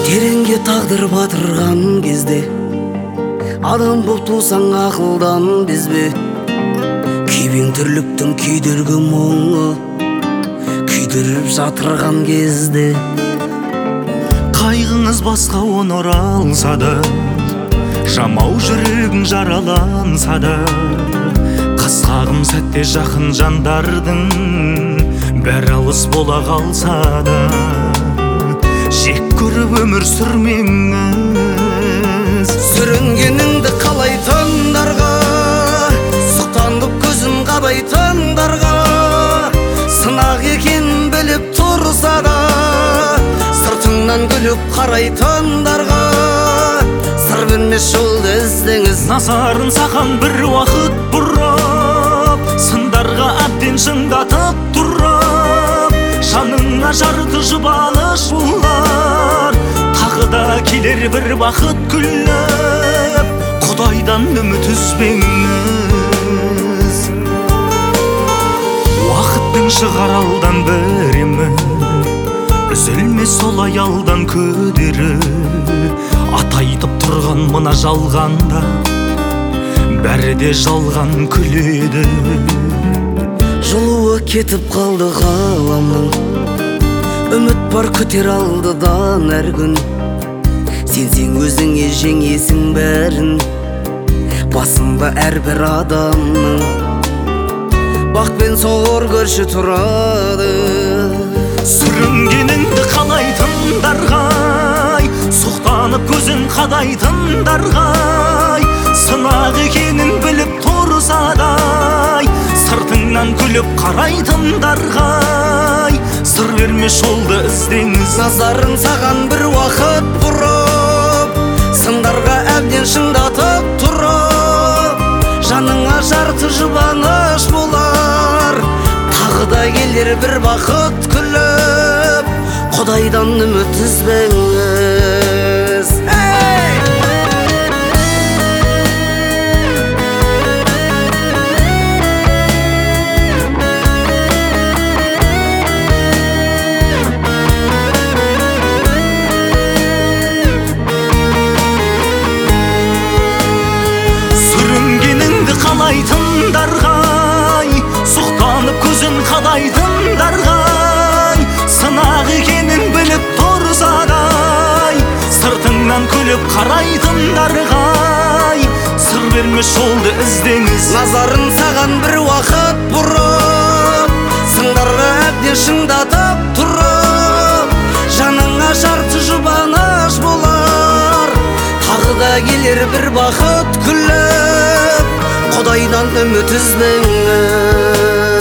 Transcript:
тереңге тағдыр батырған кезде адам боп тусаң ақылдан безбе. Күйбең тірліктің күйдіргі мұңы күйдіріп жатырған кезде қайғыңыз басқа оны оралса да, жамау жүрегің жараланса да, қасқағым сәтте жақын жандардың бәрі алыс бола қалса да, жек көріп өмір сүрмеңіз. сүрінгеніңді қалайтындарға, сұқтанып көзім қадайтындарға, сынақ екен біліп тұрса да, сыртыңнан күліп қарайтындарға, сыр бермес жолды іздеңіз. Назарын саған бір уақыт бұрып, сындарға әбден шыңдатып тұрып, жаныңа жарты жұбаныш бұлар, тағы да келер бір бақыт күліп, Құдайдан үміт үзбеңіз. Уақыттың шығар алдан біремі, үзілмес сол аялдан көдері, атайтып тұрған мына жалғанда бәрі де жалған күледі. Жылуы кетіп қалды ғаламның, үміт бар күтер алдыдан әр күн. Сенсең өзіңе жеңесің бәрін, басында әрбір адамның бақ пен сор көрші тұрады. Сүрінгеніңді қалайтындарға, сұқтанып көзін қадайтындарға, сынақ екенін біліп тұрса да, сыртыңнан күліп қарайтындарға, сыр бермес жолды іздеңіз. Назарын саған бір уақыт бұрып, сындарға әбден шыңдатып тұрып, жаныңа жарты жұбаныш болар, тағы да келер бір бақыт күліп, Құдайдан үміт үзбеңіз. Сүрінгеніңді қалайтындарға, сұқтанып көзін қадайтындарға, сынақ екенін біліп тұрса да, сыртыңнан күліп қарайтындарға, сыр бермес жолды іздеңіз. Назарын саған бір уақыт бұрып, сындарға әбден шыңдатып тұрып, жаныңа жарты жұбаныш болар, тағы да келер бір бақыт күліп, Құдайдан үміт үзбеңіз.